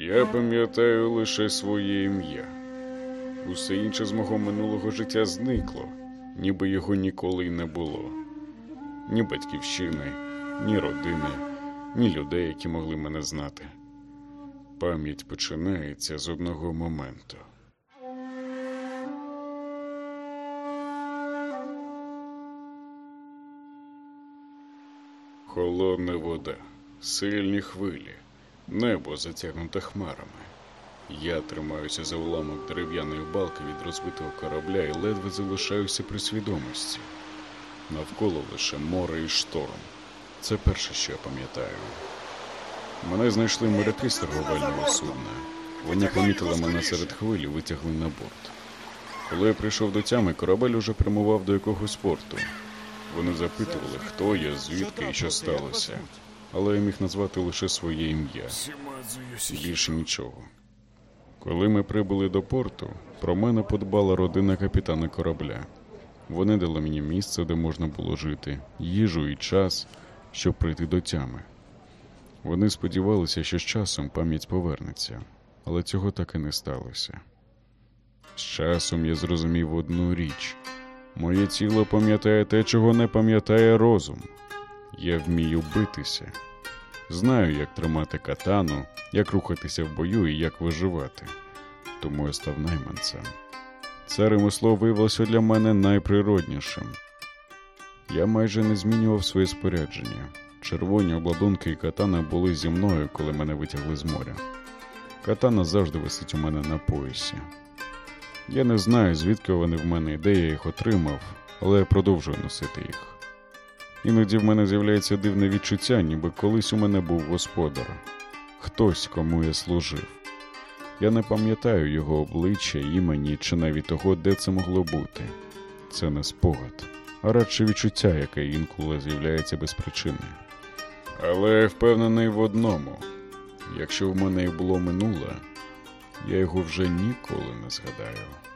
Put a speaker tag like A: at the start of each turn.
A: Я пам'ятаю лише своє ім'я. Усе інше з мого минулого життя зникло, ніби його ніколи й не було. Ні батьківщини, ні родини, ні людей, які могли мене знати. Пам'ять починається з одного моменту. Холодна вода, сильні хвилі, небо затягнуте хмарами. Я тримаюся за уламок дерев'яної балки від розбитого корабля і ледве залишаюся при свідомості. Навколо лише море і шторм. Це перше, що я пам'ятаю. Мене знайшли моряки з торговельного судна. Вони помітили мене серед хвиль і витягли на борт. Коли я прийшов до тями, корабель уже прямував до якогось порту. Вони запитували, хто я, звідки і що сталося. Але я міг назвати лише своє ім'я. Більше нічого. Коли ми прибули до порту, про мене подбала родина капітана корабля. Вони дали мені місце, де можна було жити, їжу і час, щоб прийти до тями. Вони сподівалися, що з часом пам'ять повернеться, але цього так і не сталося. З часом я зрозумів одну річ. Моє тіло пам'ятає те, чого не пам'ятає розум. Я вмію битися. Знаю, як тримати катану, як рухатися в бою і як виживати. Тому я став найманцем. Це ремесло виявилося для мене найприроднішим. Я майже не змінював своє спорядження. Червоні обладунки і катана були зі мною, коли мене витягли з моря. Катана завжди висить у мене на поясі. Я не знаю, звідки вони в мене і де я їх отримав, але я продовжую носити їх. Іноді в мене з'являється дивне відчуття, ніби колись у мене був господар. Хтось, кому я служив. Я не пам'ятаю його обличчя, імені чи навіть того, де це могло бути. Це не спогад, а радше відчуття, яке інколи з'являється без причини. Але я впевнений в одному. Якщо в мене і було минуле, я його вже ніколи не згадаю.